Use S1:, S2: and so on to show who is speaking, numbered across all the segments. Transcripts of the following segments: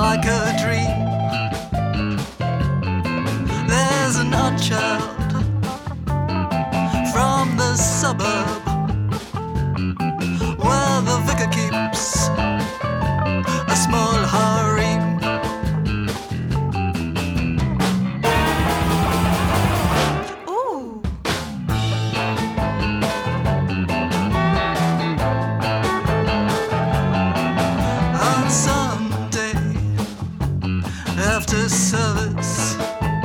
S1: like a dream. There's an odd child from the suburb where the vicar keeps a small harem. Ooh. On Sunday after service,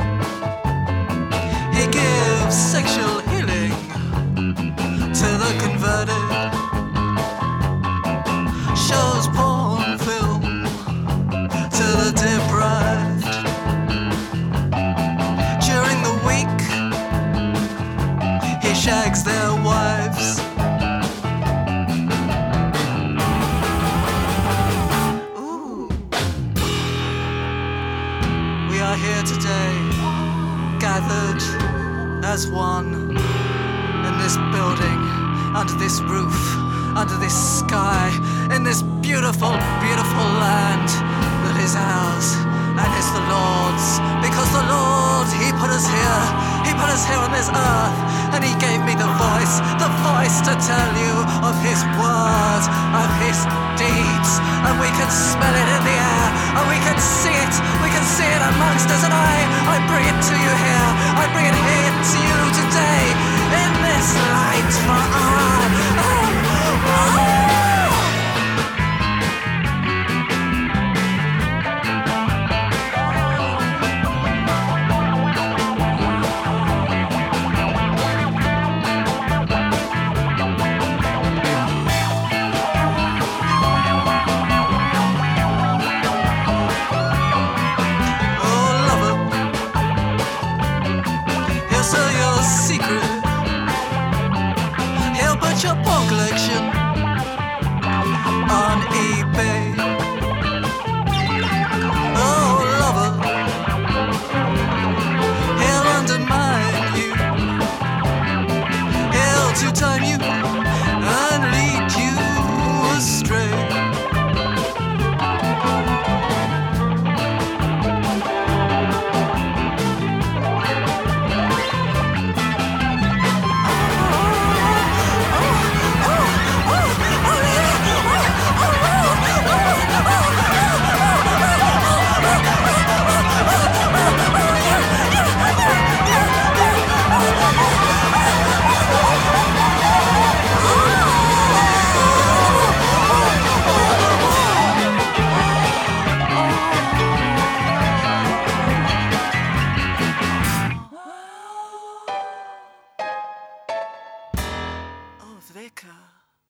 S1: he gives sexual healing to the converted, shows porn film to the deprived. During the week, he shags their wives. Ooh. We are here today, gathered as one in this building, under this roof, under this sky, in this beautiful, beautiful